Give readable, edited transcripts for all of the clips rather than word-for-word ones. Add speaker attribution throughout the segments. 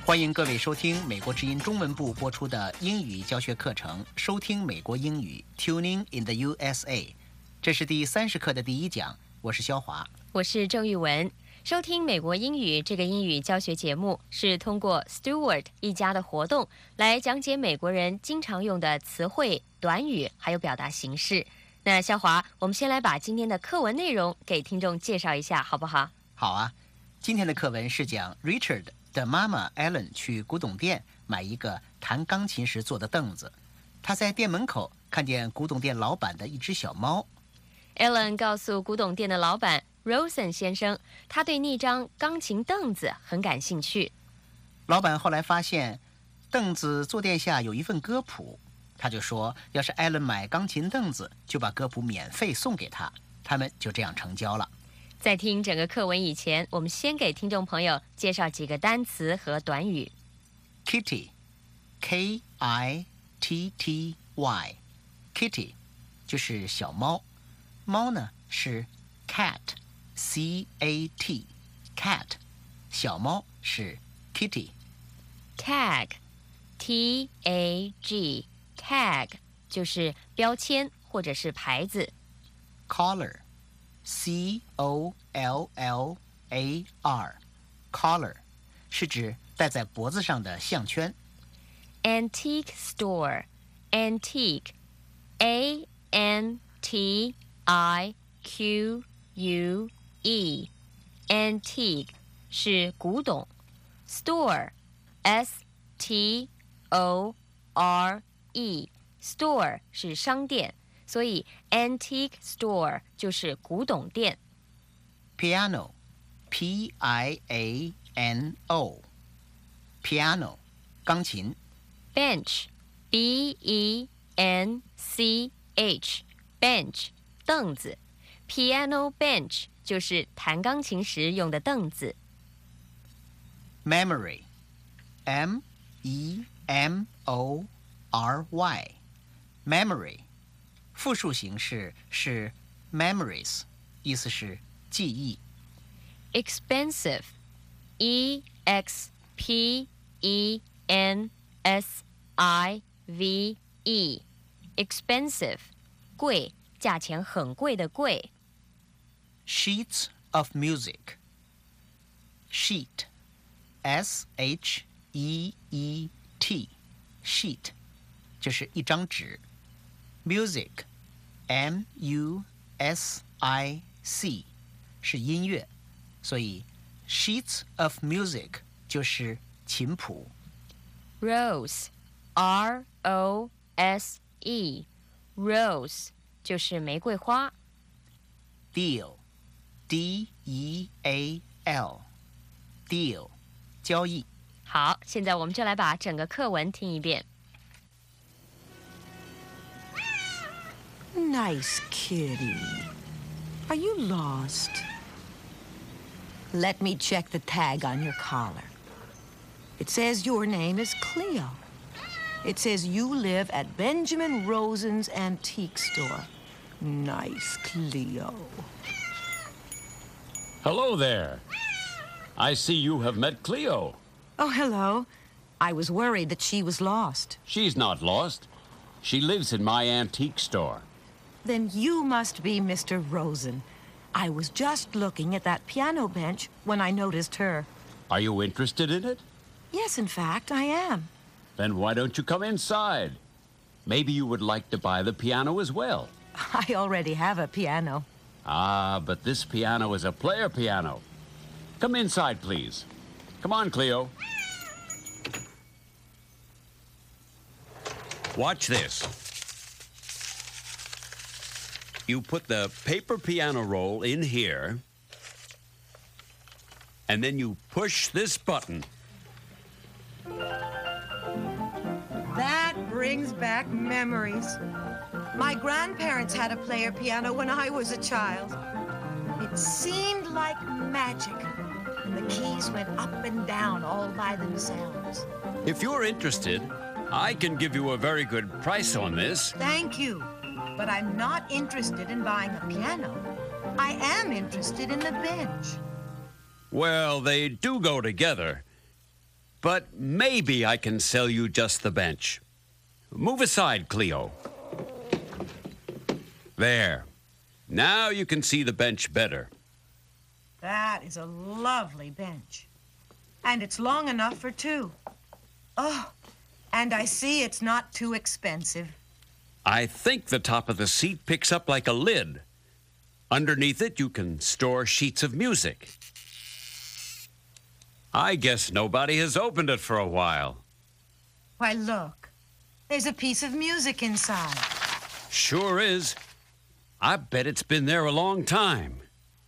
Speaker 1: 欢迎各位收听美国之音中文部播出的英语教学课程，收听美国英语 Tuning in the USA。这是第30课的第1讲，我是肖华，
Speaker 2: 我是郑玉文。收听美国英语这个英语教学节目是通过 Stewart 一家的活动来讲解美国人经常用的词汇、短语还有表达形式。那肖华，我们先来把今天的课文内容给听众介绍一下，好不好？
Speaker 1: 好啊，今天的课文是讲 Richard 的妈妈 Ellen 去古董店买一个弹钢琴时坐的凳子，她在店门口看见古董店老板的一只小猫。
Speaker 2: Ellen 告诉古董店的老板 Rosen 先生，他对那张钢琴凳子很感兴趣。
Speaker 1: 老板后来发现凳子坐垫下有一份歌谱，他就说要是 Ellen 买钢琴凳子，就把歌谱免费送给他，他们就这样成交了。
Speaker 2: 在听整个课文以前，我们先给听众朋友介绍几个单词和短语。
Speaker 1: Kitty K-I-T-T-Y Kitty 就是小猫，猫呢是 cat C-A-T cat 小猫是 kitty。
Speaker 2: Tag T-A-G Tag 就是标签或者是牌子。
Speaker 1: Collar C-O-L-L-A-R Collar 是指戴在脖子上的项圈。
Speaker 2: Antique Store Antique A-N-T-I-Q-U-E Antique 是古董， Store S-T-O-R-E Store 是商店，所以 Antique Store 就是古董店。
Speaker 1: Piano P-I-A-N-O Piano 钢琴。
Speaker 2: Bench B-E-N-C-H Bench 凳子， Piano bench 就是弹钢琴时用的凳子。
Speaker 1: Memory M-E-M-O-R-Y Memory 复数形式是 memories， 意思是记忆。
Speaker 2: Expensive E-X-P-E-N-S-I-V-E Expensive 贵，价钱很贵的贵。
Speaker 1: Sheets of music Sheet S-H-E-E-T Sheet 就是一张纸。 Music M-U-S-I-C 是音乐，所以 Sheets of music 就是琴谱。
Speaker 2: Rose R-O-S-E Rose 就是玫瑰花。
Speaker 1: Deal D-E-A-L Deal 交易。
Speaker 2: 好，现在我们就来把整个课文听一遍。
Speaker 3: Nice kitty. Are you lost? Let me check the tag on your collar. It says your name is Cleo. It says you live at Benjamin Rosen's Antique Store. Nice, Cleo.
Speaker 4: Hello there. I see you have met Cleo.
Speaker 3: Oh, hello. I was worried that she was lost.
Speaker 4: She's not lost. She lives in my antique store.
Speaker 3: Then you must be Mr. Rosen. I was just looking at that piano bench when I noticed her.
Speaker 4: Are you interested in it?
Speaker 3: Yes, in fact, I am.
Speaker 4: Then why don't you come inside? Maybe you would like to buy the piano as well.
Speaker 3: I already have a piano.
Speaker 4: Ah, but this piano is a player piano. Come inside, please. Come on, Cleo. Watch this. You put the paper piano roll in here, and then you push this button.
Speaker 3: That brings back memories. My grandparents had a player piano when I was a child. It seemed like magic, and the keys went up and down all by themselves.
Speaker 4: If you're interested, I can give you a very good price on this.
Speaker 3: Thank you, but I'm not interested in buying a piano. I am interested in the bench.
Speaker 4: Well, they do go together. but maybe I can sell you just the bench. Move aside, Cleo. There. Now you can see the bench better.
Speaker 3: That is a lovely bench. And it's long enough for two. Oh, and I see it's not too expensive.
Speaker 4: I think the top of the seat picks up like a lid. Underneath it, you can store sheets of music. I guess nobody has opened it for a while.
Speaker 3: Why, look. There's a piece of music inside.
Speaker 4: Sure is. I bet it's been there a long time.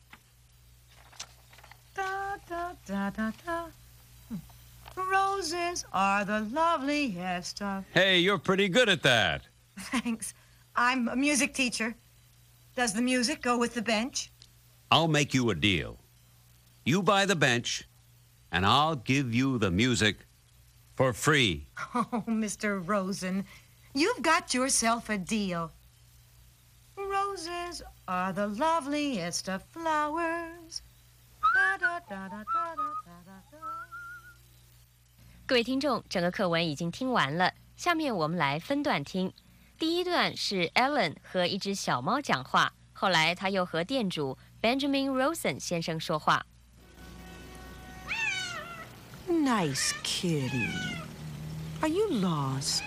Speaker 3: Da, da, da, da, da. Roses are the loveliest of...
Speaker 4: Hey, you're pretty good at that.
Speaker 3: Thanks. I'm a music teacher. Does the music go with the bench?
Speaker 4: I'll make you a deal. You buy the bench, and I'll give you the music for free.
Speaker 3: Oh, Mr. Rosen, you've got yourself a deal. Roses are the loveliest of flowers. Da, da, da, da, da, da, da, da.
Speaker 2: 各位听众，整个课文已经听完了，下面我们来分段听。第一段是 Ellen 和一只小猫讲话，后来他又和店主 Benjamin Rosen 先生说话。
Speaker 3: Nice kitty. Are you lost?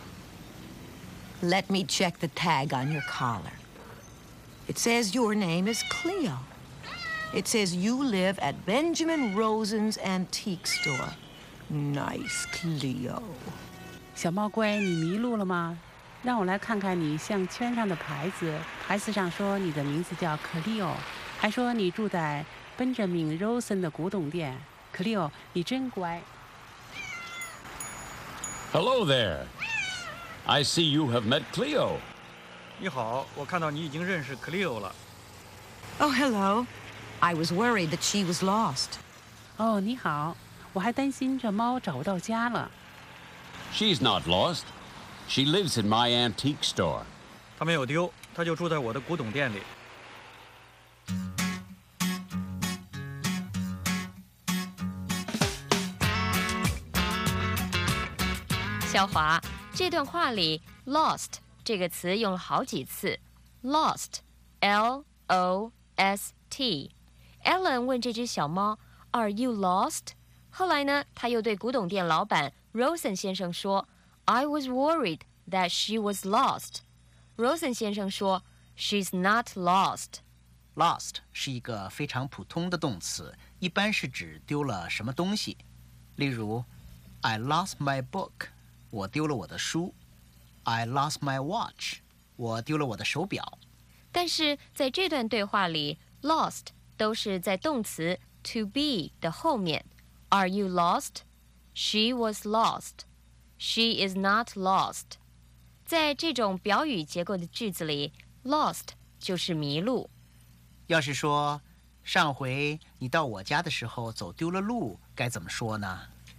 Speaker 3: Let me check the tag on your collar. It says your name is Cleo. It says you live at Benjamin Rosen's Antique Store. Nice, Cleo.
Speaker 5: 小猫乖，你迷路了吗？让我来看看你项圈上的牌子，牌子上说你的名字叫 Cleo， 还说你住在 Benjamin Rosen 的古董店。Cleo， 你真乖。
Speaker 4: Hello there. I see you have met Cleo.
Speaker 6: 你好，我看到你已经认识 Cleo 了。
Speaker 3: Oh, hello. I was worried that she was lost.
Speaker 5: 哦，你好，我还担心这猫找不到家了。
Speaker 4: She's not lost. She lives in my antique store.
Speaker 6: 她没有丢，她就住在我的古董店里。
Speaker 2: 小华，这段话里 lost 这个词用了好几次 ，lost L-O-S-T。Ellen 问这只小猫 Are you lost？ 后来呢，他又对古董店老板 Rosen 先生说 I was worried that she was lost。 Rosen 先生说 She's not lost。Lost
Speaker 1: 是一个非常普通的动词，一般是指丢了什么东西。例如 I lost my book， 我丢了我的书。I lost my watch， 我丢了我的手表。
Speaker 2: 但是在这段对话里 lost 都是在动词 to be 的后面。 Are you lost? She was lost. She is not lost. 在这种表语结构的句子里 lost 就是迷路。
Speaker 1: 要是说上回你到我家的时候走丢了路，该怎么说呢？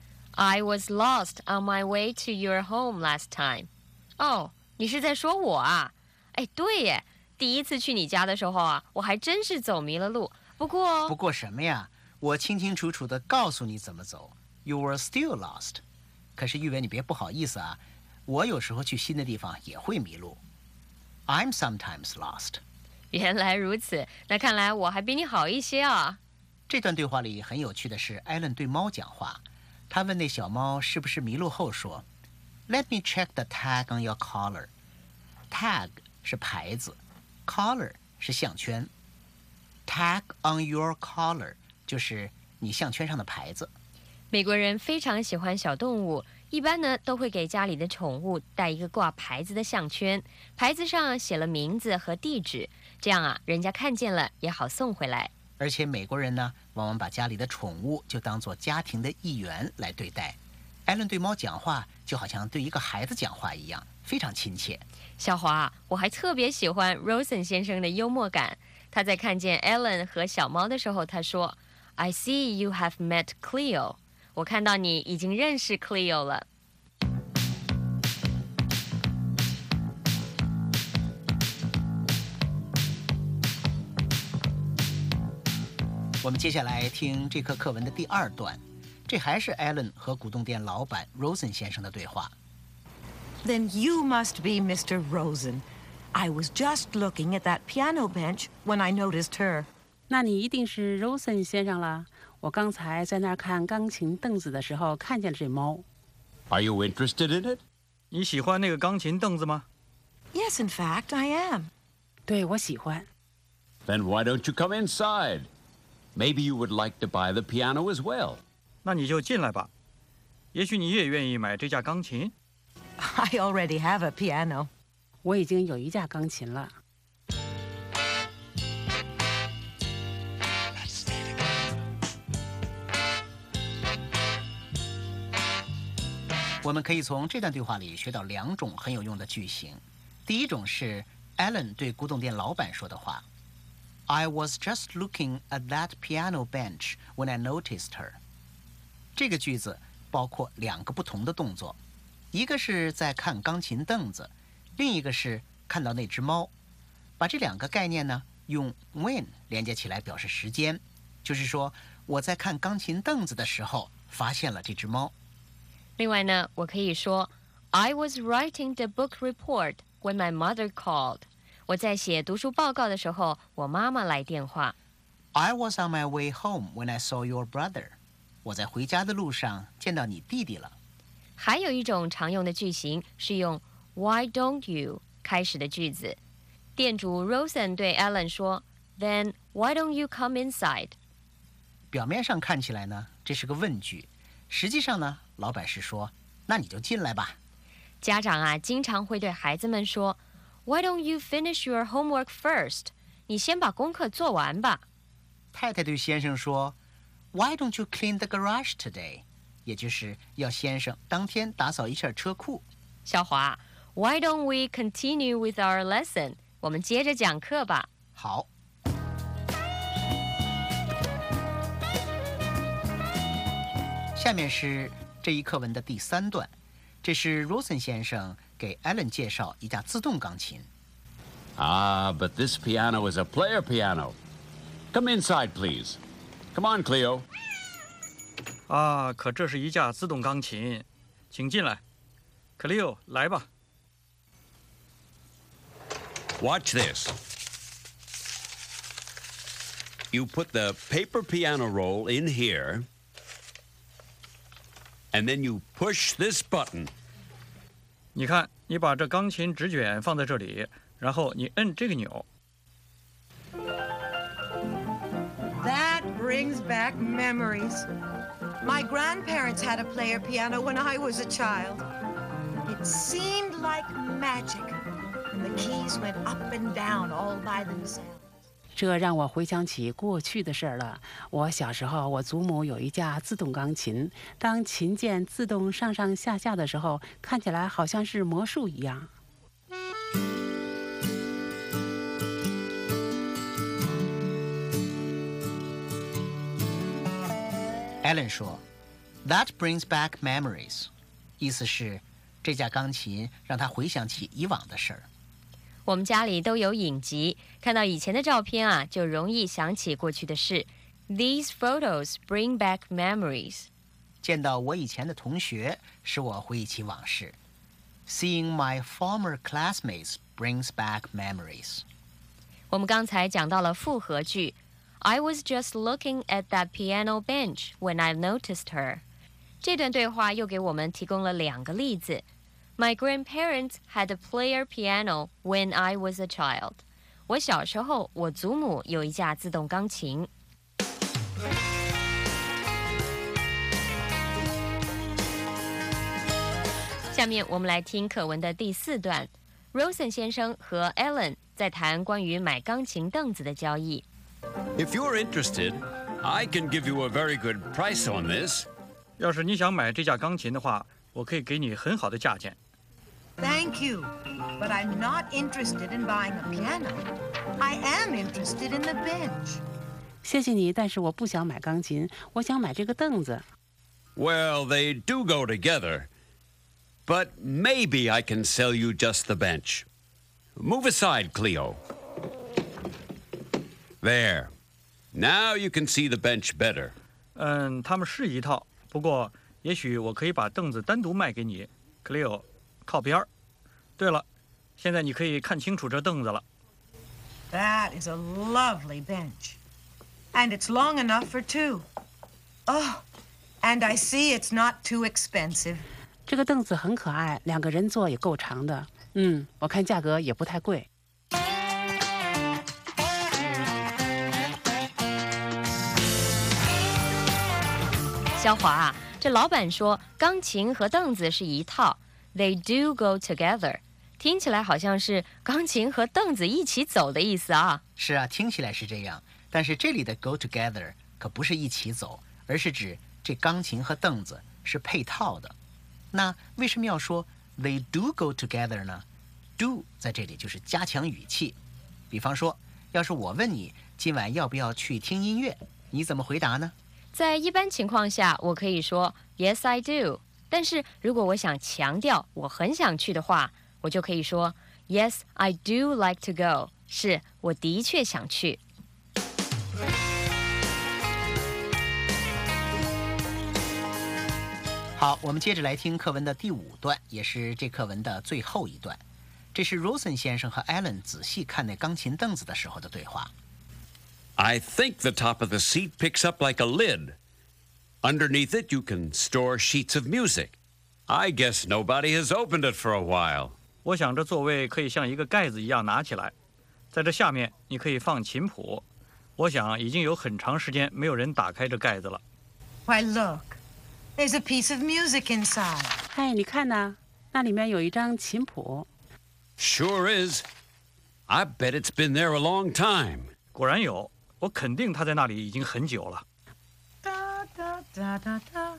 Speaker 2: I was lost on my way to your home last time. 哦，你是在说我啊？哎，对耶，第一次去你家的时候啊，我还真是走迷了路。不过
Speaker 1: 什么呀？我清清楚楚地告诉你怎么走。You were still lost. 可是玉文，你别不好意思啊，我有时候去新的地方也会迷路。I'm sometimes lost.
Speaker 2: 原来如此，那看来我还比你好一些啊。
Speaker 1: 这段对话里很有趣的是，艾伦对猫讲话。他问那小猫是不是迷路后说 Let me check the tag on your collar. Tag 是牌子， collar 是项圈。Tag on your collar 就是你项圈上的牌子。
Speaker 2: 美国人非常喜欢小动物，一般呢都会给家里的宠物带一个挂牌子的项圈，牌子上写了名字和地址，这样啊，人家看见了也好送回来。
Speaker 1: 而且美国人呢，往往把家里的宠物就当作家庭的一员来对待。艾伦对猫讲话，就好像对一个孩子讲话一样，非常亲切。
Speaker 2: 小华，我还特别喜欢 Rosen 先生的幽默感。他在看见 Ellen 和小猫的时候，他说 I see you have met Cleo。 我看到你已经认识 Cleo 了。
Speaker 1: 我们接下来听这课课文的第二段。 这还是 Alan 和古董店老板 Rosen 先生的对话。
Speaker 3: Then you must be Mr. Rosen. I was just looking at that piano bench when I noticed her.
Speaker 5: 那你一定是 Rosen 先生了。我刚才在那儿看钢琴凳子的时候，看见了这猫。
Speaker 4: Are you interested in it?
Speaker 6: 你喜欢那个钢琴凳子吗？
Speaker 3: Yes, in fact, I am.
Speaker 5: 对，我喜欢。
Speaker 4: Then why don't you come inside? Maybe you would like to buy the piano as well.
Speaker 6: 那你就进来吧。也许你也愿意买这架钢琴。
Speaker 3: I already have a piano.
Speaker 5: 我已经有一架钢琴了。
Speaker 1: 我们可以从这段对话里学到2种很有用的句型。第一种是 Alan 对古董店老板说的话 ：“I was just looking at that piano bench when I noticed her。”这个句子包括2个不同的动作，一个是在看钢琴凳子，另一个是看到那只猫。把这2个概念呢，用 when 连接起来表示时间，就是说我在看钢琴凳子的时候发现了这只猫。
Speaker 2: 另外呢，我可以说 I was writing the book report when my mother called. 我在写读书报告的时候，我妈妈来电话。
Speaker 1: I was on my way home when I saw your brother. 我在回家的路上见到你弟弟了。
Speaker 2: 还有一种常用的句型是用 Why don't you 开始的句子。店主 Rosen 对 Alan 说 Then why don't you come inside?
Speaker 1: 表面上看起来呢，这是个问句，实际上呢，老板是说，那你就进来吧。
Speaker 2: 家长啊，经常会对孩子们说 Why don't you finish your homework first? 你先把功课做完吧。
Speaker 1: 太太对先生说 Why don't you clean the garage today? 也就是要先生当天打扫一下车库。
Speaker 2: 小华 Why don't we continue with our lesson? 我们接着讲课吧。
Speaker 1: 好。下面是这一课文的第3段，这是 Rosen 先生给 Alan 介绍一架自动钢琴。
Speaker 4: But this piano is a player piano. Come inside, please. Come on, Cleo.
Speaker 6: 可这是一架自动钢琴，请进来。Cleo，来吧。
Speaker 4: Watch this. You put the paper piano roll in here, and then you push this button.
Speaker 6: 你看，你把这钢琴纸卷放在这里，然后你摁这个钮。
Speaker 3: That brings back memories. My grandparents had a player piano when I was a child. It seemed like magic, and the keys went up and down all by themselves.
Speaker 5: 这让我回想起过去的事儿了。我小时候，我祖母有一架自动钢琴，当琴键自动上上下下的时候，看起来好像是魔术一样。
Speaker 1: Alan 说 That brings back memories， 意思是这架钢琴让他回想起以往的事儿。
Speaker 2: 我们家里都有影集，看到以前的照片啊，就容易想起过去的事。These photos bring back memories.
Speaker 1: 见到我以前的同学，使我回忆起往事。Seeing my former classmates brings back memories.
Speaker 2: 我们刚才讲到了复合句 I was just looking at that piano bench when I noticed her. 这段对话又给我们提供了2个例子。My grandparents had a player piano when I was a child. 我小时候，我祖母有一架自动钢琴。下面我们来听课文的第4段。Rosen 先生和 Alan 在谈关于买钢琴凳子的交易。
Speaker 4: If you're interested, I can give you a very good price on this.
Speaker 6: 要是你想买这架钢琴的话，我可以给你很好的价钱。
Speaker 3: Thank you, but I'm not interested in buying a piano. I am interested in the bench.
Speaker 5: 谢谢你，但是我不想买钢琴，我想买这个凳子。
Speaker 4: Well, they do go together. But maybe I can sell you just the bench. Move aside, Cleo. There. Now you can see the bench better.
Speaker 6: 它们是一套， 不过，也许我可以把凳子单独卖给你 ，Cleo， 靠边儿。对了，现在你可以看清楚这凳子了。
Speaker 3: That is a lovely bench. And it's long enough for two. Oh, and I see it's not too expensive.
Speaker 5: 这个凳子很可爱，2个人坐也够长的。我看价格也不太贵。
Speaker 2: 肖华啊，这老板说钢琴和凳子是一套 ，They do go together， 听起来好像是钢琴和凳子一起走的意思啊。
Speaker 1: 是啊，听起来是这样，但是这里的 go together 可不是一起走，而是指这钢琴和凳子是配套的。那为什么要说 they do go together 呢？ do 在这里就是加强语气。比方说，要是我问你今晚要不要去听音乐，你怎么回答呢？
Speaker 2: 在一般情况下，我可以说 Yes, I do。但是如果我想强调我很想去的话，我就可以说 Yes, I do like to go。是，我的确想去。
Speaker 1: 好，我们接着来听课文的第5段，也是这课文的最后一段。这是 Rosen 先生和 Alan 仔细看那钢琴凳子的时候的对话。
Speaker 4: I think the top of the seat picks up like a lid. Underneath it, you can store sheets of music. I guess nobody has opened it for a while.
Speaker 6: 我想这座位可以像一个盖子一样拿起来，在这下面你可以放琴谱。我想已经有很长时间没有人打开这盖子了。
Speaker 3: Why, look. There's a piece of music inside.
Speaker 5: 嗨，你看呐，那里面有一张琴谱。
Speaker 4: Sure is. I bet it's been there a long time.
Speaker 6: 果然有，我肯定它在那里已经很久了。
Speaker 3: Da, da, da, da, da.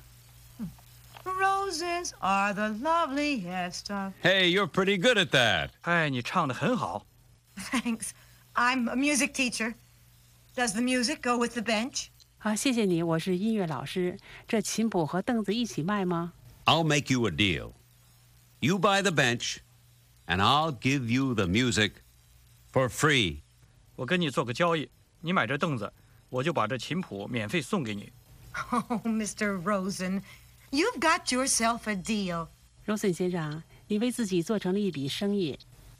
Speaker 3: Roses are the loveliest of...
Speaker 4: Hey, you're pretty good at that.
Speaker 6: 嗨，你唱得很好。
Speaker 3: Thanks. I'm a music teacher. Does the music go with the bench?
Speaker 5: 谢谢你，我是音乐老师。这琴谱和凳子一起卖吗？
Speaker 4: I'll make you a deal. You buy the bench, and I'll give you the music for free.
Speaker 6: 我跟你做个交易，你买这凳子，我就把这琴谱免费送给你。
Speaker 3: Oh, Mr. Rosen, you've got yourself a deal.
Speaker 5: Rosen 先生，你为自己做成了一笔生意。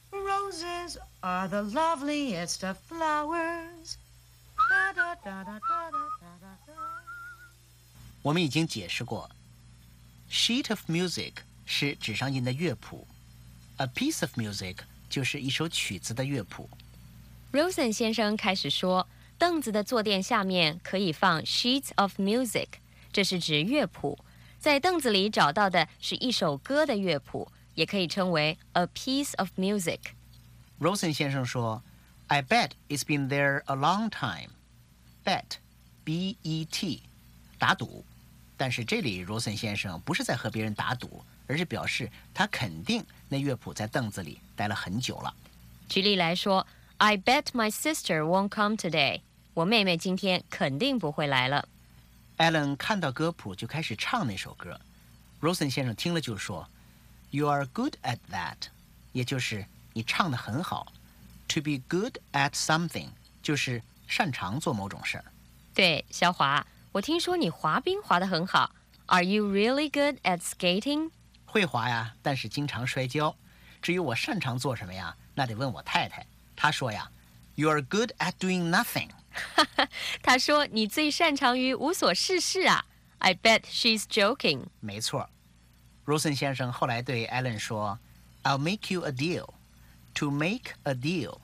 Speaker 3: Roses are the loveliest of flowers. Da, da, da, da, da, da, da, da.
Speaker 1: 我们已经解释过 ，sheet of music 是纸上印的乐谱 ，a piece of music 就是一首曲子的乐谱。
Speaker 2: Rosen 先生开始说，凳子的坐垫下面可以放 sheets of music， 这是指乐谱。在凳子里找到的是一首歌的乐谱，也可以称为 a piece of music。
Speaker 1: Rosen 先生说 ，I bet it's been there a long time. Bet, B-E-T， 打赌。但是这里 Rosen 先生不是在和别人打赌，而是表示他肯定那乐谱在凳子里待了很久了。
Speaker 2: 举例来说 I bet my sister won't come today。 我妹妹今天肯定不会来了。
Speaker 1: Alan 看到歌谱就开始唱那首歌。Rosen 先生听了就说 You are good at that， 也就是你唱得很好。To be good at something 就是擅长做某种事儿。
Speaker 2: 对，肖华，我听说你滑冰滑得很好。 Are you really good at skating？
Speaker 1: 会滑呀，但是经常摔跤。至于我擅长做什么呀，那得问我太太。她说呀 You are good at doing nothing。
Speaker 2: 他说你最擅长于无所事事啊。 I bet she's joking。
Speaker 1: 没错。Rosen 先生后来对 Alan 说 I'll make you a deal。 To make a deal，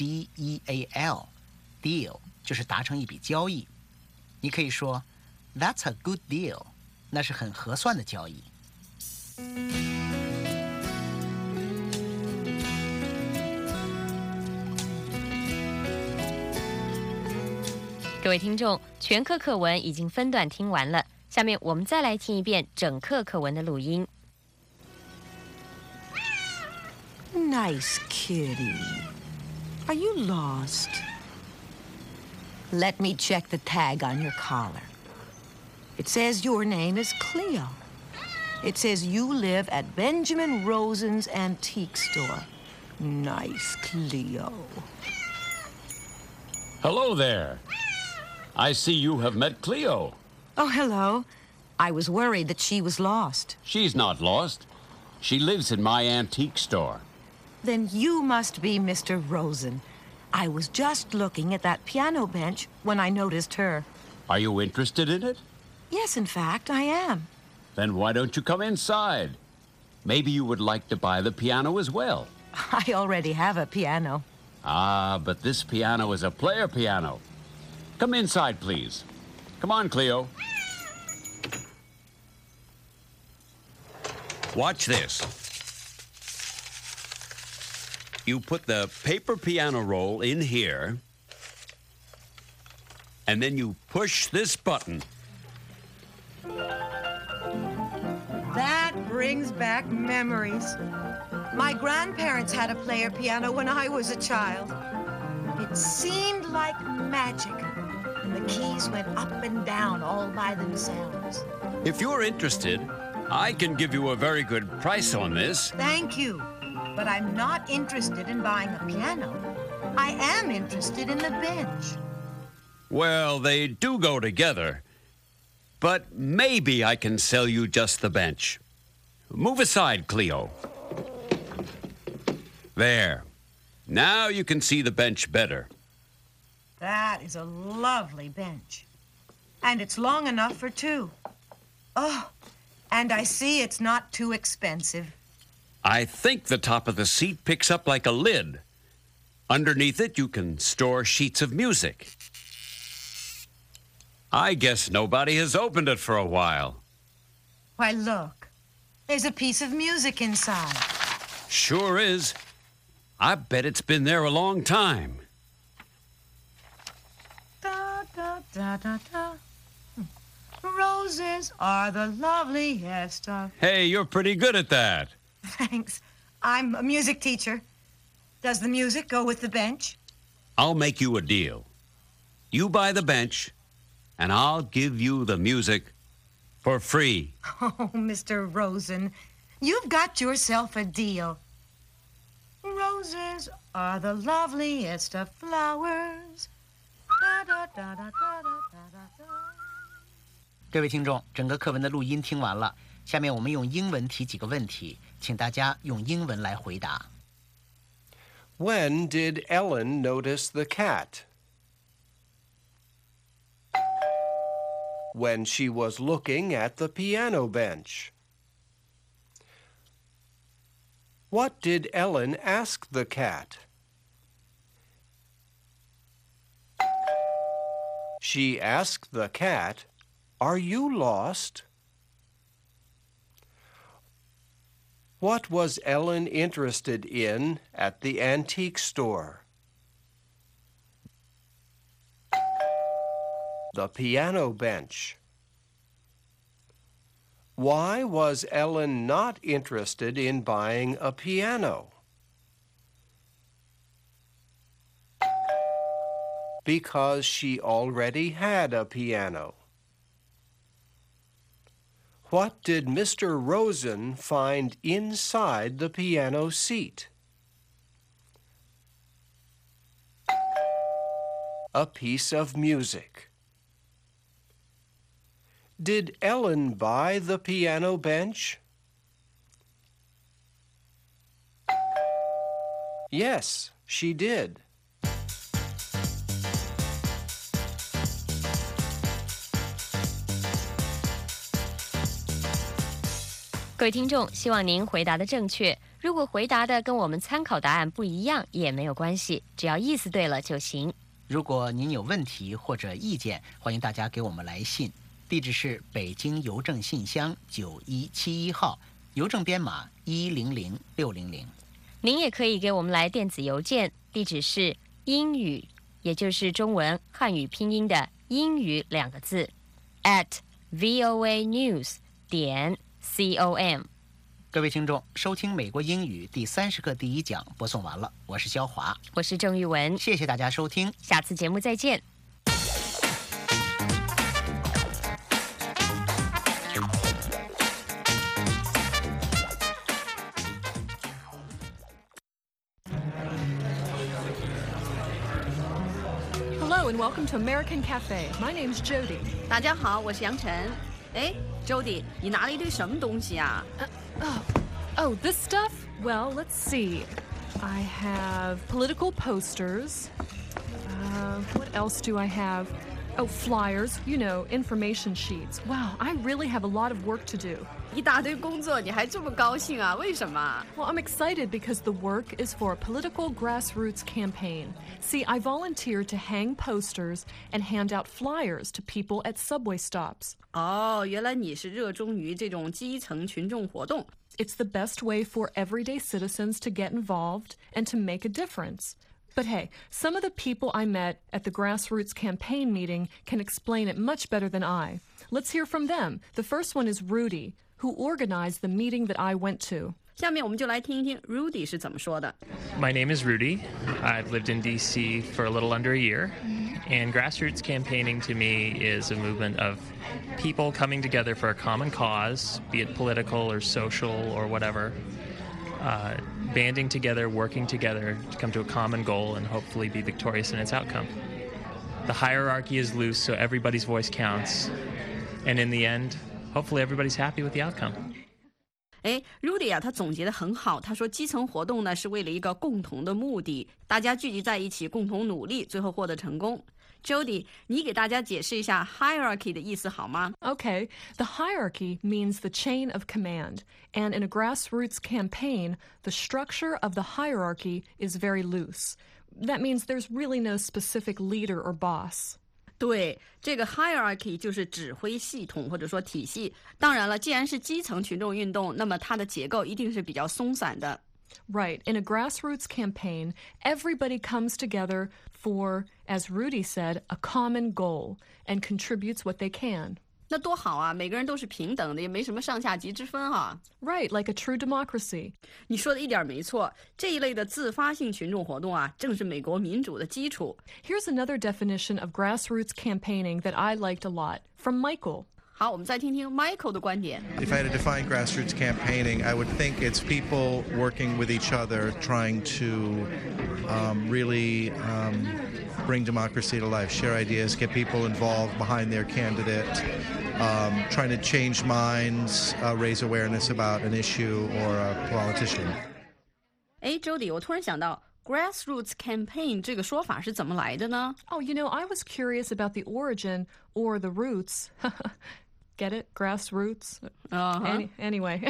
Speaker 1: D-E-A-L， deal 就是达成一笔交易。你可以说 That's a good deal， 那是很合算的交易。
Speaker 2: 各位听众，全课课文已经分段听完了，下面我们再来听一遍整课课文的录音。
Speaker 3: Nice kitty. Are you lost? Let me check the tag on your collar. It says your name is Cleo. It says you live at Benjamin Rosen's Antique Store. Nice, Cleo.
Speaker 4: Hello there. I see you have met Cleo.
Speaker 3: Oh, hello. I was worried that she was lost.
Speaker 4: She's not lost. She lives in my antique store.
Speaker 3: Then you must be Mr. Rosen. I was just looking at that piano bench when I noticed her.
Speaker 4: Are you interested in it?
Speaker 3: Yes, in fact, I am.
Speaker 4: Then why don't you come inside? Maybe you would like to buy the piano as well.
Speaker 3: I already have a piano.
Speaker 4: Ah, but this piano is a player piano. Come inside, please. Come on, Cleo. Watch this. You put the paper piano roll in here, and then you push this button.
Speaker 3: That brings back memories. My grandparents had a player piano when I was a child. It seemed like magic, and the keys went up and down all by themselves.
Speaker 4: If you're interested, I can give you a very good price on this.
Speaker 3: Thank you, but I'm not interested in buying a piano. I am interested in the bench.
Speaker 4: Well, they do go together. But maybe I can sell you just the bench. Move aside, Cleo. There. Now you can see the bench better.
Speaker 3: That is a lovely bench. And it's long enough for two. Oh, and I see it's not too expensive.
Speaker 4: I think the top of the seat picks up like a lid. Underneath it, you can store sheets of music. I guess nobody has opened it for a while.
Speaker 3: Why, look. There's a piece of music inside.
Speaker 4: Sure is. I bet it's been there a long time.
Speaker 3: Da, da, da, da, da. Roses are the loveliest of...
Speaker 4: Hey, you're pretty good at that.
Speaker 3: Thanks. I'm a music teacher. Does the music go with the bench?
Speaker 4: I'll make you a deal. You buy the bench, and I'll give you the music for free.
Speaker 3: Oh, Mr. Rosen, you've got yourself a deal. Roses are the loveliest of flowers. Da, da, da, da, da, da, da, da.
Speaker 1: 各位听众，整个课文的录音听完了，下面我们用英文提几个问题，请大家用英文来回答。
Speaker 7: When did Ellen notice the cat? When she was looking at the piano bench. What did Ellen ask the cat? She asked the cat, "Are you lost?" What was Ellen interested in at the antique store? The piano bench. Why was Ellen not interested in buying a piano? Because she already had a piano. What did Mr. Rosen find inside the piano seat? A piece of music. Did Ellen buy the piano bench? Yes, she did.
Speaker 2: 各位听众，希望您回答的正确。如果回答的跟我们参考答案不一样，也没有关系，只要意思对了就行。
Speaker 1: 如果您有问题或者意见，欢迎大家给我们来信，地址是北京邮政信箱9171号，邮政编码100600。
Speaker 2: 您也可以给我们来电子邮件，地址是英语，也就是中文汉语拼音的英语2个字 @voanews.com。
Speaker 1: 各位听众，收听美国英语第30课第1讲播送完了，我是肖华，
Speaker 2: 我是郑玉文，
Speaker 1: 谢谢大家收听，
Speaker 2: 下次节目再见。
Speaker 8: Hello and welcome to American Cafe. My name's Jody.
Speaker 9: 大家好，我是杨晨。
Speaker 8: 哎 ，Jody， 你拿了一堆什么东西啊？
Speaker 9: Oh, this stuff? Well, let's see. I have political posters. What else do I have? Oh, flyers, information sheets. Wow, I really have a lot of work to do.
Speaker 8: 一大堆工作，你还这么高兴啊？为什么？
Speaker 9: Well, I'm excited because the work is for a political grassroots campaign. See, I volunteered to hang posters and hand out flyers to people at subway stops.
Speaker 8: 哦，原来你是热衷于这种基层群众活动。
Speaker 9: It's the best way for everyday citizens to get involved and to make a difference. But hey, some of the people I met at the grassroots campaign meeting can explain it much better than I. Let's hear from them. The first one is Rudy, who organized the meeting that I went to.
Speaker 8: 下面我们就来听一听 Rudy 是怎么说的。
Speaker 10: My name is Rudy. I've lived in D.C. for a little under a year. And grassroots campaigning to me is a movement of people coming together for a common cause, be it political or social or whatever, banding together, working together to come to a common goal and hopefully be victorious in its outcome. The hierarchy is loose, so everybody's voice counts. And in the end, hopefully everybody's happy with the outcome.
Speaker 8: 哎 ，Rudy 啊，他总结得很好。他说，基层活动呢是为了一个共同的目的，大家聚集在一起，共同努力，最后获得成功。Jody， 你给大家解释一下 hierarchy 的意思好吗？
Speaker 9: Okay, the hierarchy means the chain of command, and in a grassroots campaign, the structure of the hierarchy is very loose. That means there's really no specific leader or boss.
Speaker 8: 对，这个 hierarchy 就是指挥系统或者说体系。当然了，既然是基层群众运动，那么它的结构一定是比较松散的。
Speaker 9: Right. In a grassroots campaign, everybody comes together for, as Rudy said, a common goal and contributes what they can.
Speaker 8: 那多好啊，每个人都是平等的，也没什么上下级之分啊。
Speaker 9: Right, like a true democracy.
Speaker 8: 你说的一点没错，这一类的自发性群众活动啊，正是美国民主的基础。
Speaker 9: Here's another definition of grassroots campaigning that I liked a lot, from Michael.
Speaker 8: 好，我们再听听 Michael 的观点。
Speaker 11: If I had to define grassroots campaigning, I would think it's people working with each other, trying to really bring democracy to life, share ideas, get people involved behind their candidate, trying to change minds, raise awareness about an issue or a politician.
Speaker 8: 哎 ，Jody， 我突然想到 grassroots campaign 这个说法是怎么来的呢？
Speaker 9: Oh, I was curious about the origin or the roots. Get it? Grassroots? Anyway,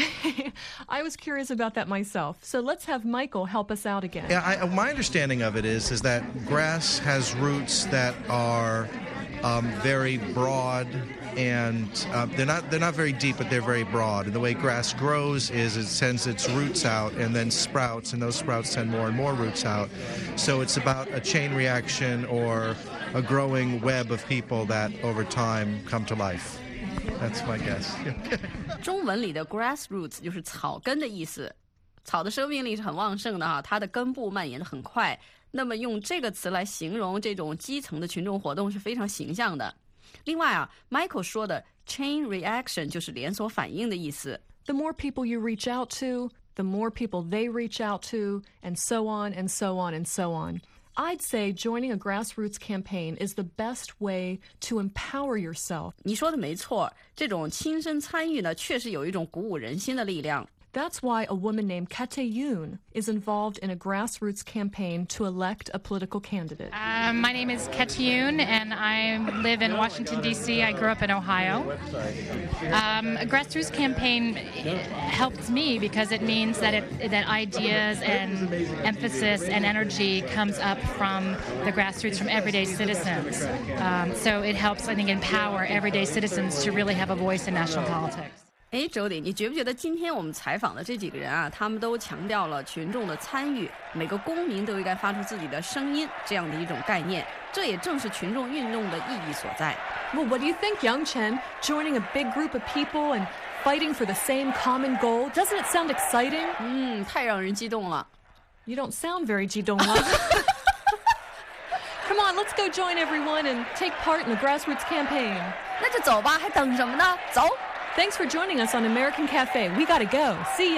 Speaker 9: I was curious about that myself. So let's have Michael help us out again.
Speaker 11: Yeah, my understanding of it is that grass has roots that are very broad, and they're not very deep, but they're very broad. And the way grass grows is it sends its roots out and then sprouts, and those sprouts send more and more roots out. So it's about a chain reaction or a growing web of people that over time come to life. That's my guess.
Speaker 8: 中文里的 grassroots 就是草根的意思，草的生命力是很旺盛的哈，它的根部蔓延得很快。那么用这个词来形容这种基层的群众活动是非常形象的。另外啊 ，Michael 说的 chain reaction 就是连锁反应的意思。
Speaker 9: The more people you reach out to, the more people they reach out to, and so on and so on and so on. I'd say joining a grassroots campaign is the best way to empower yourself.
Speaker 8: 你说的没错，这种亲身参与呢，确实有一种鼓舞人心的力量。
Speaker 9: That's why a woman named Kate Yoon is involved in a grassroots campaign to elect a political candidate.
Speaker 12: My name is Kate Yoon, and I live in Washington, D.C. I grew up in Ohio. A grassroots campaign helps me because it means that ideas and emphasis and energy comes up from the grassroots, from everyday citizens. So it helps, I think, empower everyday citizens to really have a voice in national politics.
Speaker 8: 哎，周迪，你觉不觉得今天我们采访的这几个人啊，他们都强调了群众的参与，每个公民都应该发出自己的声音这样的一种概念，这也正是群众运动的意义所在。
Speaker 9: Well, what do you think, Young Chen? Joining a big group of people and fighting for the same common goal, doesn't it sound exciting?
Speaker 8: 太让人激动了。
Speaker 9: You don't sound very 激动了。Come on, let's go join everyone and take part in the grassroots campaign.
Speaker 8: 那就走吧，还等什么呢？走。
Speaker 9: Thanks for joining us on American Cafe. We gotta go. See ya.